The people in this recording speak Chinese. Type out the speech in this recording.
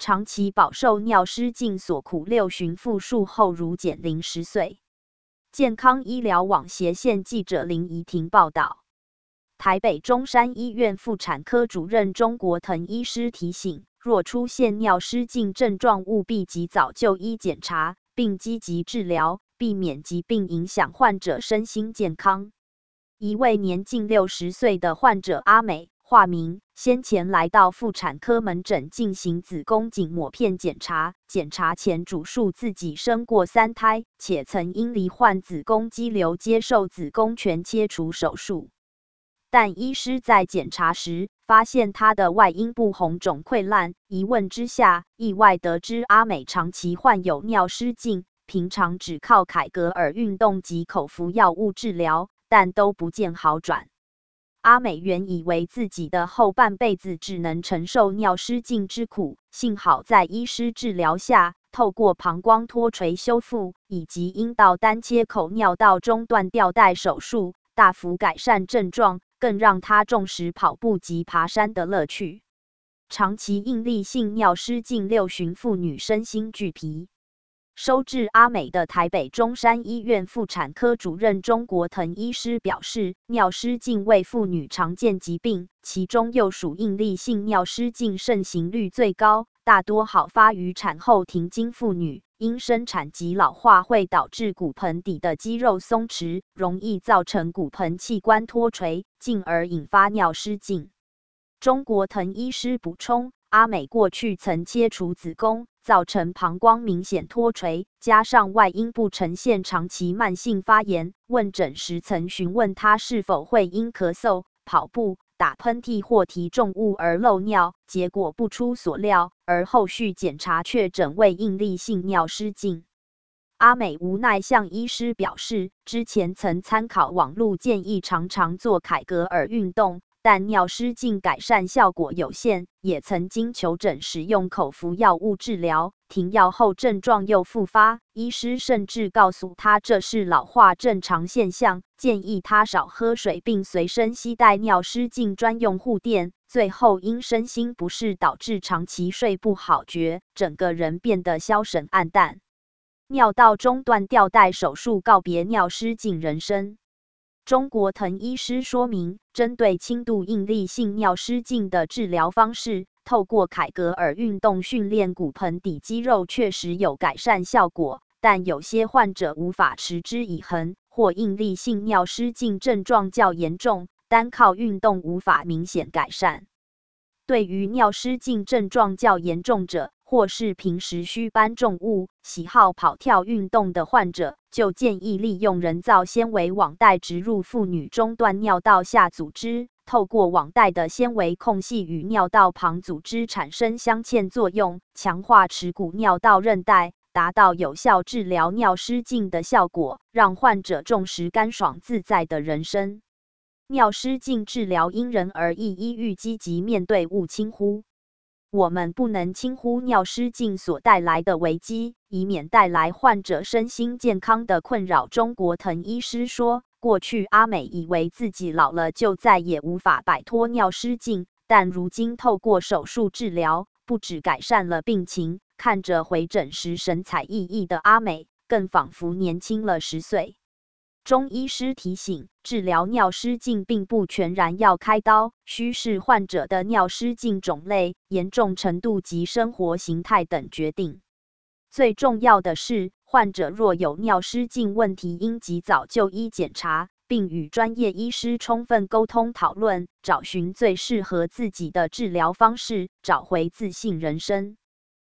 长期饱受尿失禁所苦，6旬复术后如减龄10岁。健康医疗网斜线记者林怡婷报道。台北中山医院妇产科主任钟国腾医师提醒，若出现尿失禁症状，务必及早就医检查，并积极治疗，避免疾病影响患者身心健康。一位年近60岁的患者阿美，化名，先前来到妇产科门诊进行子宫颈抹片检查，检查前主诉自己生过3胎，且曾因罹患子宫肌瘤接受子宫全切除手术。但医师在检查时发现她的外阴部红肿溃烂，疑问之下，意外得知阿美长期患有尿失禁，平常只靠凯格尔运动及口服药物治疗，但都不见好转。阿美原以为自己的后半辈子只能承受尿失禁之苦，幸好在医师治疗下，透过膀胱脱垂修复以及阴道单切口尿道中断吊带手术，大幅改善症状，更让他重拾跑步及爬山的乐趣。长期应力性尿失禁6旬妇女身心俱疲。收治阿美的台北中山医院妇产科主任钟国腾医师表示，尿失禁为妇女常见疾病，其中又属应力性尿失禁盛行率最高，大多好发于产后停经妇女，因生产及老化会导致骨盆底的肌肉松弛，容易造成骨盆器官脱垂，进而引发尿失禁。钟国腾医师补充，阿美过去曾切除子宫，造成膀胱明显脱垂，加上外阴部呈现长期慢性发炎。问诊时曾询问她是否会因咳嗽、跑步、打喷嚏或提重物而漏尿，结果不出所料，而后续检查确诊为应力性尿失禁。阿美无奈向医师表示，之前曾参考网络建议，常常做凯格尔运动，但尿失禁改善效果有限，也曾经求诊使用口服药物治疗，停药后症状又复发，医师甚至告诉他这是老化正常现象，建议他少喝水并随身携带尿失禁专用护垫。最后因身心不适导致长期睡不好觉，整个人变得消沉黯淡。尿道中断吊带手术告别尿失禁人生。钟国腾医师说明，针对轻度应力性尿失禁的治疗方式，透过凯格尔运动训练骨盆底肌肉确实有改善效果，但有些患者无法持之以恒，或应力性尿失禁症状较严重，单靠运动无法明显改善。对于尿失禁症状较严重者，或是平时需搬重物、喜好跑跳运动的患者，就建议利用人造纤维网袋植入妇女中段尿道下组织，透过网袋的纤维空隙与尿道旁组织产生镶嵌作用，强化耻骨尿道韧带，达到有效治疗尿失禁的效果，让患者重拾干爽自在的人生。尿失禁治疗因人而异，医欲积极面对，勿轻忽。我们不能轻忽尿失禁所带来的危机，以免带来患者身心健康的困扰。钟国腾医师说，过去阿美以为自己老了就再也无法摆脱尿失禁，但如今透过手术治疗，不只改善了病情，看着回诊时神采奕奕的阿美，更仿佛年轻了10岁。钟医师提醒，治疗尿失禁并不全然要开刀，需视患者的尿失禁种类、严重程度及生活形态等决定。最重要的是，患者若有尿失禁问题，应及早就医检查，并与专业医师充分沟通讨论，找寻最适合自己的治疗方式，找回自信人生。